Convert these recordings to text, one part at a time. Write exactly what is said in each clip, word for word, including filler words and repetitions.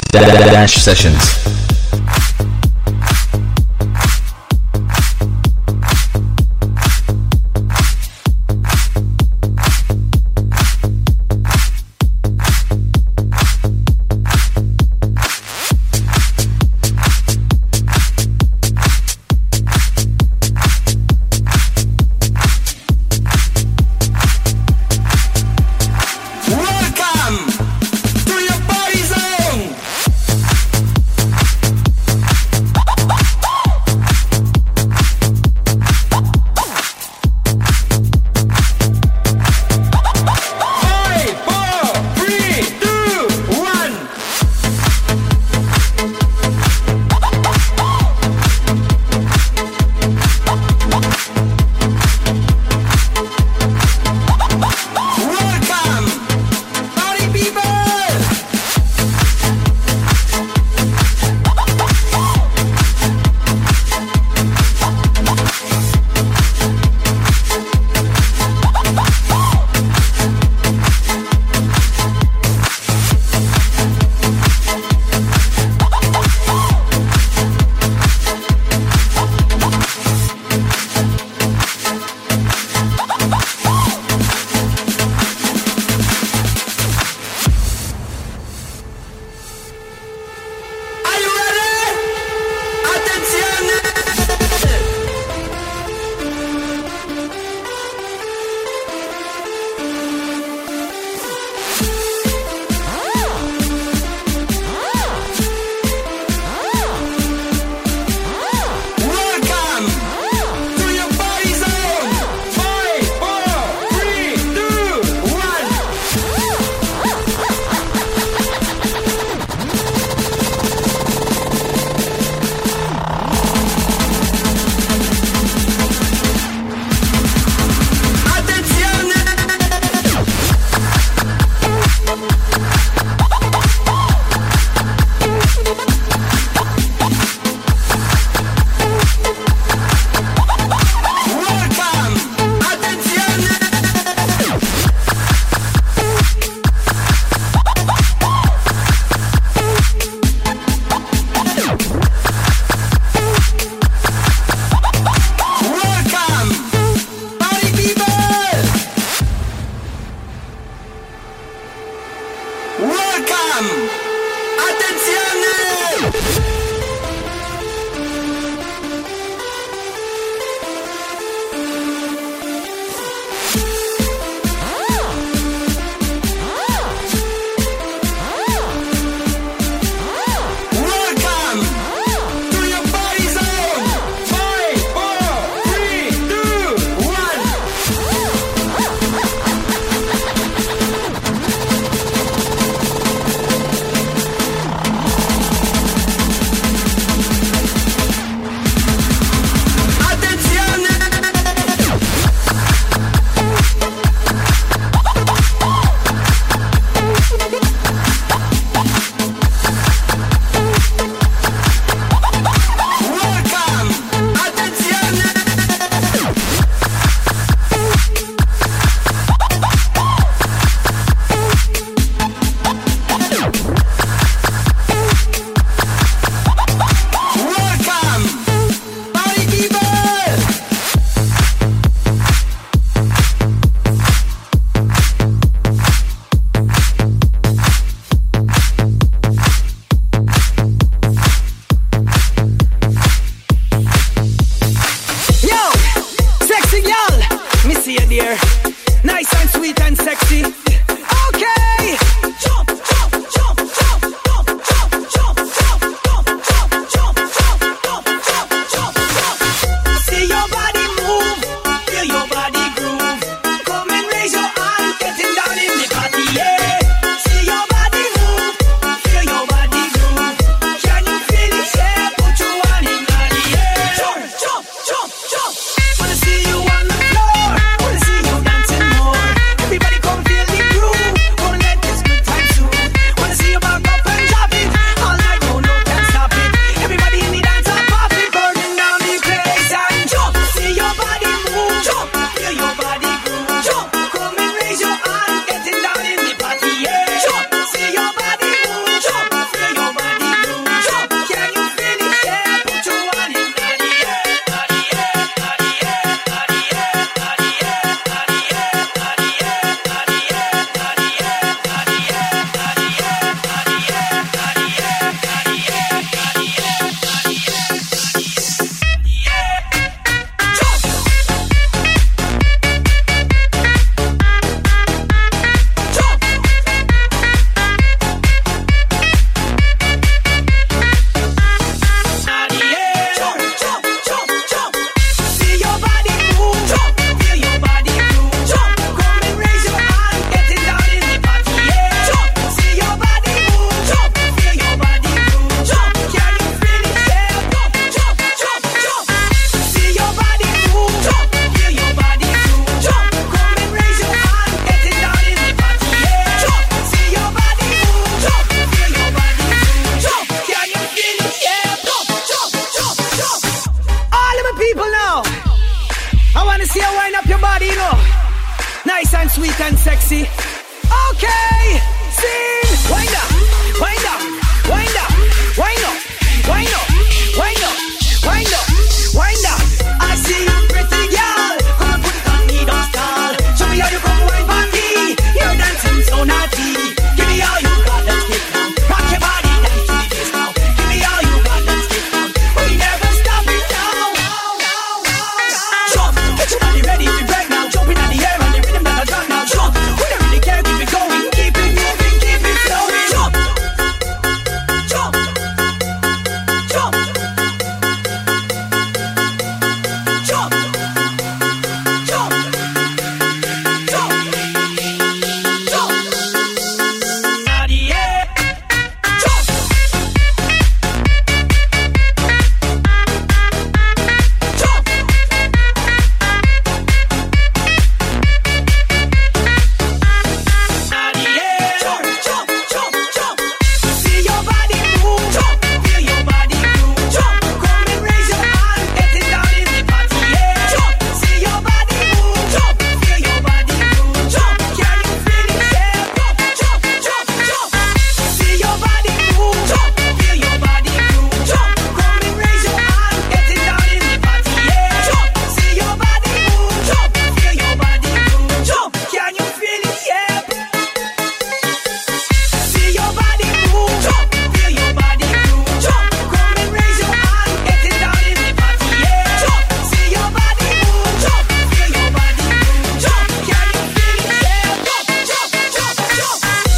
Dash Sessions. Wanna see you on the floor, wanna see you dancing more. Everybody come feel the and sexy. Okay, sing. Wind up, wind up, wind up, wind up, wind up, wind up, wind up, wind up. I see you pretty girl, come and put it on me, don't stall. Show me how you come wine party, you're dancing so naughty. Give me all you got, let's get down. Rock your body, dance to the bass now. Give me all you got, let's get down. We never stop it now. Jump, get your body ready to break now. Jump in the air and the rhythm that'll drop now. Jump, we don't really care, keep it going, keep it moving, keep it flowing. Jump, jump, jump, jump, jump, jump, jump. Out the air, jump. Jump. Out the air, jump, jump, jump, jump. See your body move, jump. Feel your body groove, jump. Come and raise your hand, get it down in the party, yeah. Jump. See your body move, jump. Feel your body groove, jump. Can you feel it, yeah? Jump, jump, jump, jump. See your body move, jump. Feel your body groove, jump. Come and raise your hand, get it down in the party, yeah. Jump. See your body move, jump. Feel your body groove, jump. Can you feel it, yeah? See your body move, jump. Feel your body groove, jump. Come and raise your hand, get it down in the party, yeah. Jump. See your body move, jump. Feel your body groove, jump. Can you feel it, yeah? Jump, jump, jump, jump.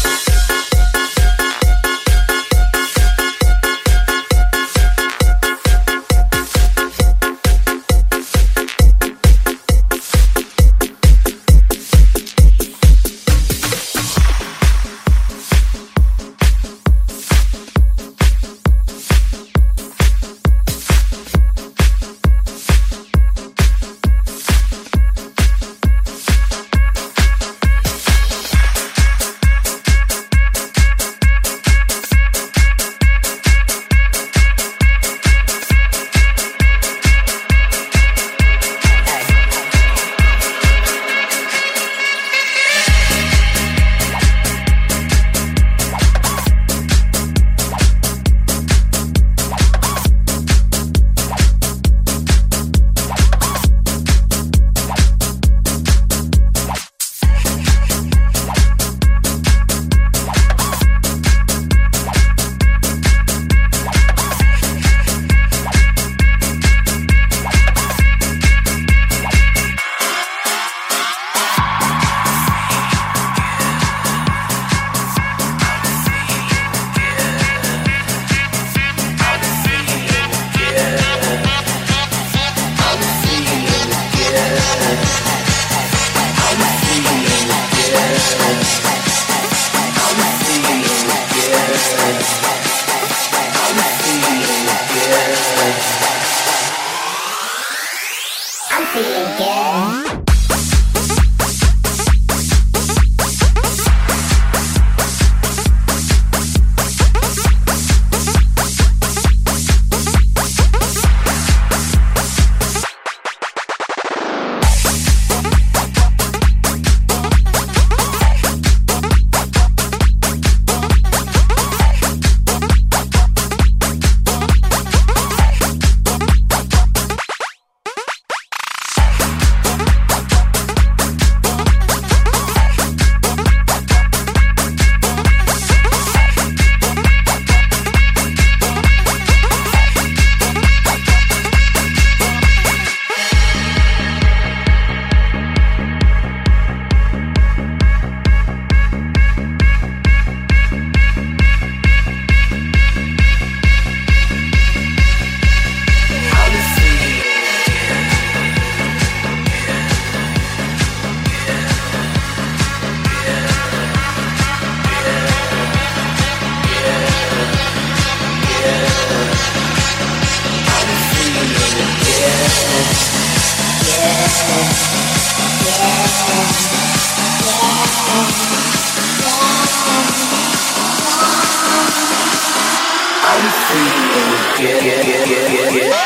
yeah, yeah, yeah, yeah, yeah.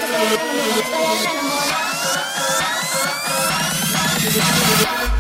Estoy enamorada.